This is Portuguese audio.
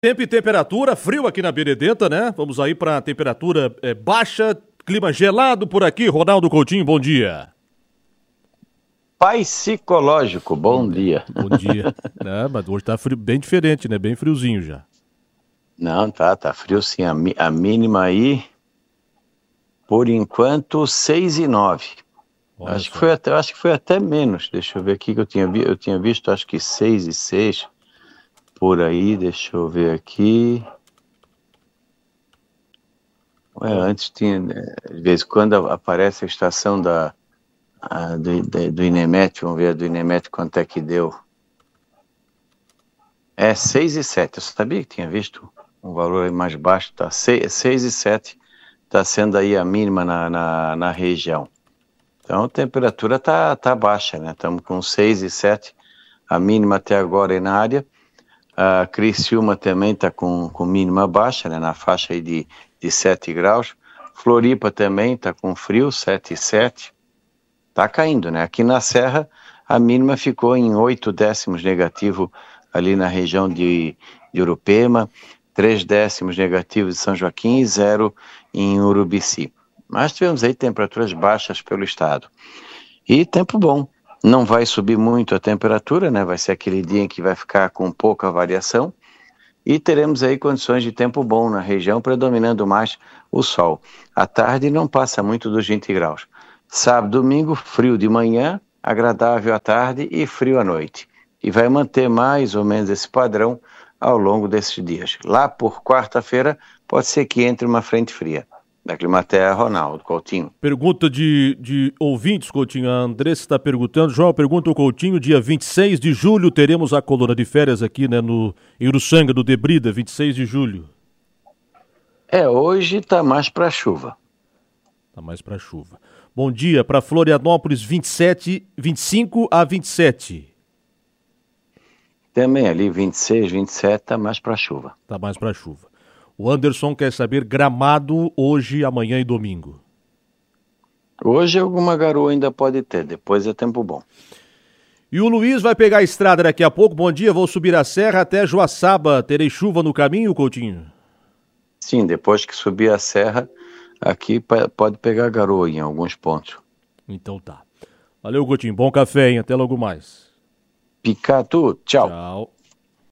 Tempo e temperatura, frio aqui na Benedetta, né? Vamos aí para temperatura baixa, clima gelado por aqui. Ronaldo Coutinho, bom dia. Psicológico, bom dia. Bom dia. Mas hoje tá frio, bem diferente, né? Bem friozinho já. Não, tá frio sim. A mínima aí, por enquanto, 6 e 9. Acho que foi até menos. Deixa eu ver aqui que eu tinha visto, acho que 6 e 6. Por aí, deixa eu ver aqui. Antes tinha, de vez em quando aparece a estação do INEMET, vamos ver a do INEMET quanto é que deu. 6 e 7, eu sabia que tinha visto um valor aí mais baixo, tá? 6 e 7 está sendo aí a mínima na região. Então a temperatura tá baixa, né? Estamos com 6 e 7, a mínima até agora aí na área. A Criciúma também está com mínima baixa, né? Na faixa aí de 7 graus. Floripa também está com frio, 7 e 7. Está caindo, né? Aqui na Serra, a mínima ficou em 8 décimos negativo ali na região de Urupema, 3 décimos negativos em São Joaquim e 0 em Urubici. Mas tivemos aí temperaturas baixas pelo estado. E tempo bom. Não vai subir muito a temperatura, né? Vai ser aquele dia em que vai ficar com pouca variação. E teremos aí condições de tempo bom na região, predominando mais o sol. À tarde não passa muito dos 20 graus. Sábado, domingo, frio de manhã, agradável à tarde e frio à noite. E vai manter mais ou menos esse padrão ao longo desses dias. Lá por quarta-feira, pode ser que entre uma frente fria. Da Climaterra, Ronaldo Coutinho. Pergunta de ouvintes, Coutinho. A Andressa está perguntando. João, pergunta ao Coutinho, dia 26 de julho teremos a coluna de férias aqui, né, em Uruçanga, do Debrida, 26 de julho. Hoje tá mais para chuva. Tá mais para chuva. Bom dia, para Florianópolis, 25 a 27. Também ali, 26, 27, tá mais para chuva. Tá mais para chuva. O Anderson quer saber Gramado hoje, amanhã e domingo. Hoje alguma garoa ainda pode ter, depois é tempo bom. E o Luiz vai pegar a estrada daqui a pouco. Bom dia, vou subir a serra até Joaçaba. Terei chuva no caminho, Coutinho? Sim, depois que subir a serra, aqui pode pegar garoa em alguns pontos. Então tá. Valeu, Coutinho. Bom café, hein? Até logo mais. Picatu, tchau. Tchau.